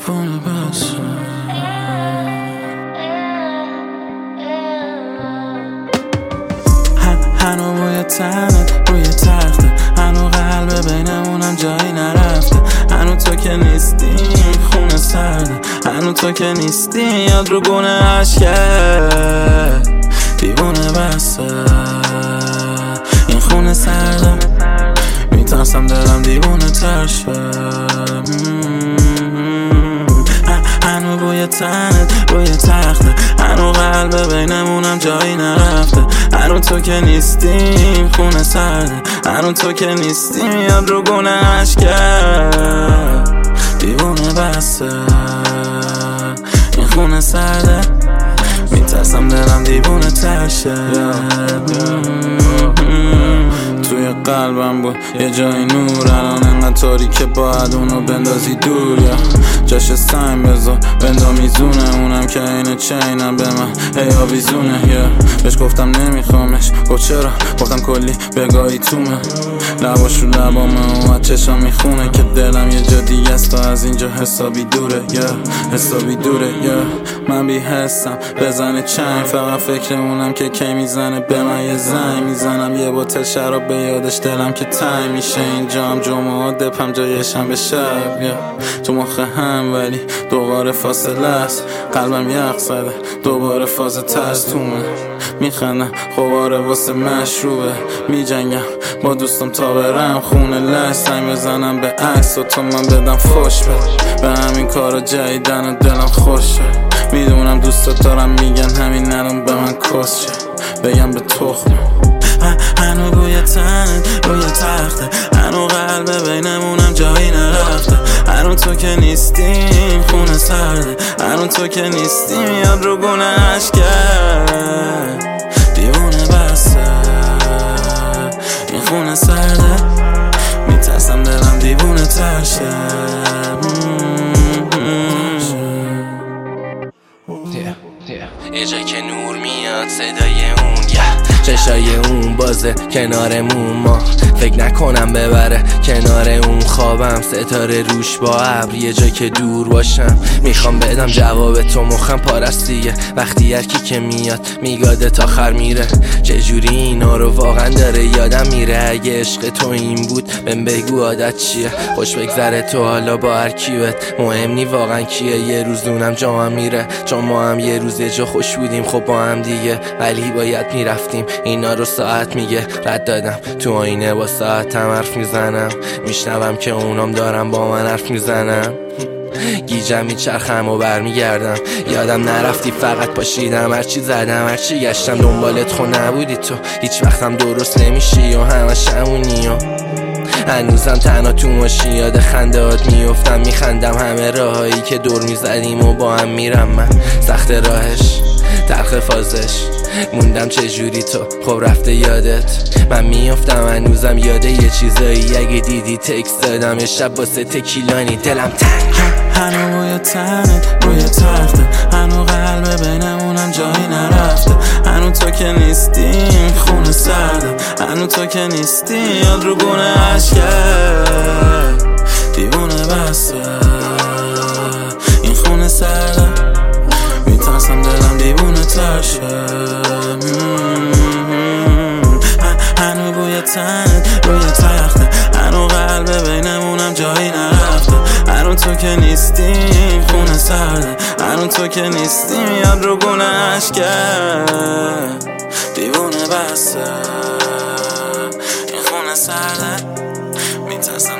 دیوونه بسه هنو بوی تنت روی تخته، هنو قلب بینمونم جایی نرفته، هنو تو که نیستی خونه سرده، هنو تو که نیستی یاد رو گونه عشقه. دیوونه بسه این خونه سرده، میترسم دلم دیوونه تر شه. هنو بوی تنت روی تخته، هنو قلب بینمونم جایی نرفته، هنو تو که نیستیم خونه سرده، هنو تو که نیستیم یاد رو گونه عشقه. دیوونه بسه این خونه سرده، میترسم دلم دیوونه تر شه. توی قلبم بود یه جای نور، الان انقدر تاریکه باید اونو بندازی دور، یا جاش سنگ بذار بندا میزونه، اونم که اینه چینم به من هی آویزونه. یا بهش گفتم نمیخوامش، گفت چرا؟ گفتم کلی بگاهی تومه، لباش رو لبامه و چشم میخونه که دلم یه جا دیگه است تا از اینجا حسابی دوره. یا حسابی دوره، یا من بی حسم بزنه چنگ، فقط فکر اونم که کی میزنه به من یه زنگ. میزنم یه بوتل شراب به یادش، دلم که تنگ میشه اینجا هم جمعه دپم جایشم به شب. یا تو مخ هم ولی دوباره فاصله است، قلبم یخ زده دوباره فاز ترس تومه. میخندم خوباره واسه مشروبه، میجنگم با دوستم تا برم خونه لش، سنگ بزنم به عکس و تو من بدم فوش بده، به همین کارا جدیدن و دلم خوشه. میدونم دوستات دارم میگن همین الان به من کس شه، بگم به تخم. هنو بوی تنت روی تخته، هنو قلب بینمونم جایی نرفته، هنو تو که نیستیم خونه سرده، هنو تو که نیستیم یاد رو گونه عشقه. دیوونه بسه این خونه سرده، میترسم دلم دیوونه تر شه. یه جایی که نور میاد صدای اون، چشای اون بازه کنارمون، ما فکر نکنم ببره کنار اون. خوابم ستاره روش با ابر، یه جایی که دور باشم میخوام بدم جواب تو، مخم پارستیه وقتی هرکی که میاد میگاده تا آخر میره. چجوری اینا رو واقعا داره یادم میره، اگه عشق تو این بود بهم بگو عادت چیه. خوش بگذره تو حالا با هر کیوت، مهم نی واقعا کیه، یه روز دونم جا میره، چون ما هم یه روز یه جا خوش بودیم خب با هم دیگه، ولی باید میرفتیم. اینا رو ساعت میگه رد دادم، تو آینه با ساعتم حرف میزنم، میشنوم که اونام دارم با من حرف میزنم. گیجم میچرخم و برمیگردم، یادم نرفتی فقط پاشیدم، هرچی زدم هرچی گشتم دنبالت خو نبودی تو، هیچ وقتم درست نمیشی و همش همونی و هنوزم تنها تو ماشین یاد خندهات میفتم، میخندم همه راهایی که دور میزدیم و با هم میرم من. سخت راهش تلخ فازش موندم چجوری تو خب رفته یادت، من میافتم هنوزم یاده یه چیزایی، اگه دیدی تکست دادم یه شب واسه تکیلانی دلم تنگ. هنو بوی تنت روی تخته، هنو قلب بینمونم جایی نرفته، هنو تو که نیستیم خونه سرده، هنو تو که نیستی یاد رو گونه عشقه. دیوونه بسه این خونه سرده، میترسم دلم دیوونه تر شه. هنو بوی تنت روی تخته، هنو قلب بینمونم جایی نرفته، هنو تو که نیستیم خونه سرده، هنو تو که نیستیم یاد رو گونه عشقه. دیوونه بسه این خونه سرده، میترسم